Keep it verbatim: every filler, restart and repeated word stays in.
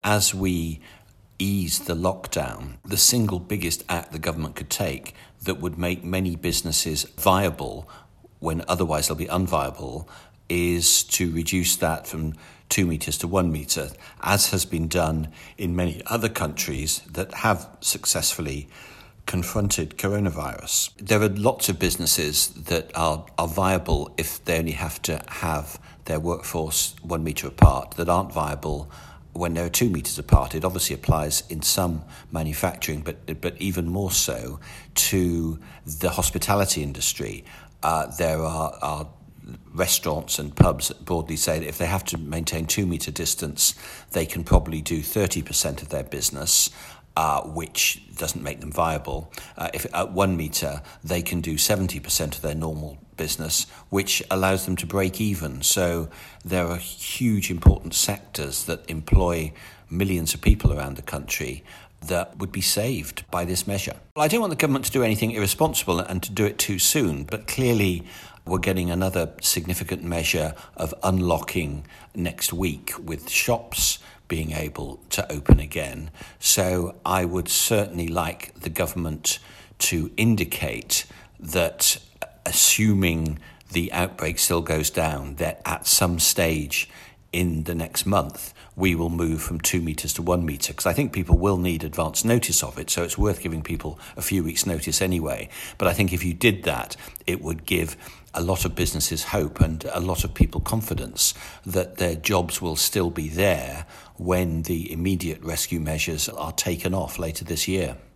as we ease the lockdown, the single biggest act the government could take that would make many businesses viable when otherwise they'll be unviable is to reduce that from two metres to one metre, as has been done in many other countries that have successfully confronted coronavirus. There are lots of businesses that are, are viable if they only have to have their workforce one metre apart, that aren't viable when they're two metres apart. It obviously applies in some manufacturing, but but even more so to the hospitality industry. Uh, there are, are restaurants and pubs that broadly say that if they have to maintain two metre distance, they can probably do thirty percent of their business, uh, which doesn't make them viable. Uh, if at one metre, they can do seventy percent of their normal business, which allows them to break even. So there are huge important sectors that employ millions of people around the country that would be saved by this measure. Well, I don't want the government to do anything irresponsible and to do it too soon, but clearly we're getting another significant measure of unlocking next week with shops being able to open again. So I would certainly like the government to indicate that, assuming the outbreak still goes down, that at some stage in the next month, we will move from two metres to one metre, because I think people will need advance notice of it, so it's worth giving people a few weeks' notice anyway. But I think if you did that, it would give a lot of businesses hope and a lot of people confidence that their jobs will still be there when the immediate rescue measures are taken off later this year.